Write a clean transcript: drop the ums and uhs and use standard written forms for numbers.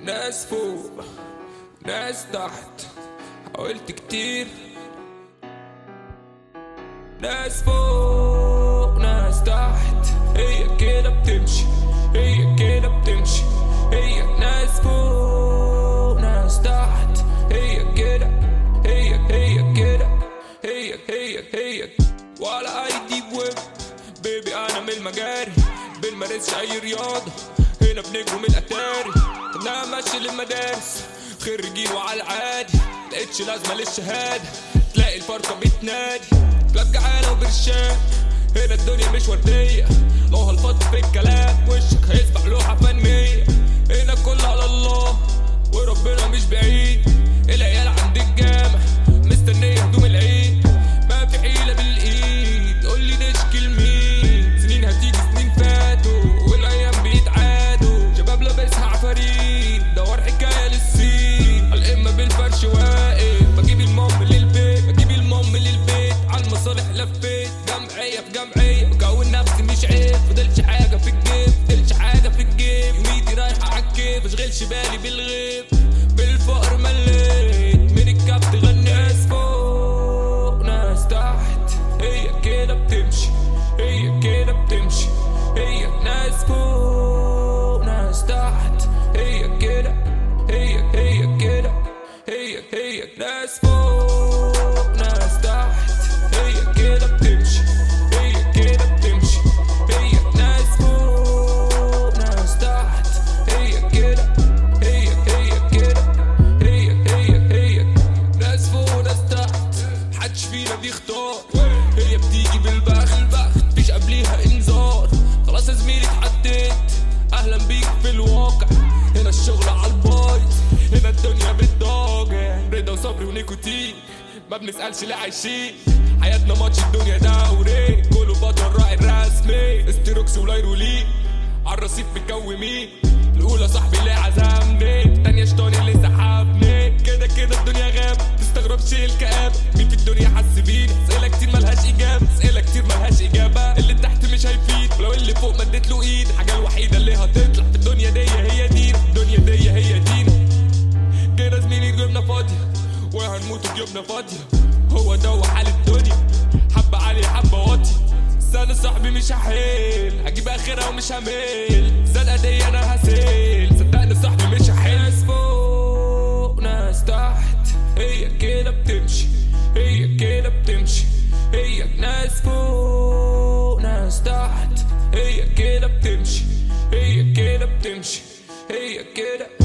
ناس فوق ناس تحت، حاولت كتير. ناس فوق ناس تحت، هي كده بتمشي، هي كده بتمشي. هي ناس فوق ناس تحت، هي كده، هي كده، هي ولا اي ديب ويب. بيبي انا من المجاري، بنمارسش اي رياضة، هنا بنجروا من الاتاري. كنا ماشي للمدارس خريجين وعلى العادي، لقيتش لازمة للشهادة، تلاقي الفرقة بتنادي كلاب جعانة وبرشام. هنا الدنيا مش وردية، لو هالفضل في الكلام وشك هيسبح لوحة فنية. هنا كله على الله وربنا مش بعيد، العيال عند الجامع مستنية هدوم العيد. ما في حيلة بالايد، قولي نشكي لمين؟ سنين هتيجي سنين فاتوا والايام بيتعادوا، شباب لابسها عفاريت دور حكاية للسين. الامة بالفرش واقف، بجيب المام للبيت، بجيب المام للبيت. عالمصالح لفيت جمعية في جمعية، بكون نفسي مش عيب، فضلش حاجة في الجيب، فضلش حاجة في الجيب. يوميتي رايحة عالكيف، مشغلش بالي بالغيب، بالفقر مليت من الكبت غنيت. ناس فوق ناس تحت، هي كده بتمشي، هي كده بتمشي. هي ناس فوق ناس تحت، هي كده، هي كده، هي ناس فوق ناس تحت، هي كده بتمشي، هي كده بتمشي. هي ناس فوق ناس تحت، هي كده، هي كده، هي ناس فوق ناس تحت. محدش فينا بيختار، هي بتيجي بالبخت، مفيش قبليها انذار. خلاص يا زميلي اتحددت، اهلا بيك في الواقع. هنا الشغل عالبايظ، هنا الدنيا بتضاجع. رضا وصبر ونيكوتين، ما بنسألش ليه عايشين. حياتنا ماتش الدنيا دوري، كله بطل راعي الرسمي. استروكس ولايرولين عالرصيف مكومين. الاولى صاحبي اللي عزمني، التانية شطاني اللي سحبني. كده كده الدنيا غاب، متستغربش الكآبة. مين في الدنيا حس بينا؟ اسئلة كتير ملهاش اجابة، اسئلة كتير ملهاش اجابة. اللي تحت مش هيفيد، ولو اللي فوق مدت له ايد. الحاجة الوحيدة اللي هتطلع في الدنيا دي هي دينا، الدنيا دي هي دينا. كده زميلي جبنا فاضية وهنموت وجبنا فاضية، هو ده حال الدنيا. حبة عالية حبة واطية، سنة صاحبي مش هحيل، هجيب اخرها ومش هميل. الزنقة دي انا هسيل، صدقني صاحبي مش هحيل. ناس فوق ناس تحت، هي كده بتمشي، هي كده بتمشي. هي ناس فوق ناس تحت، هي كده بتمشي، هي كده بتمشي. هي كده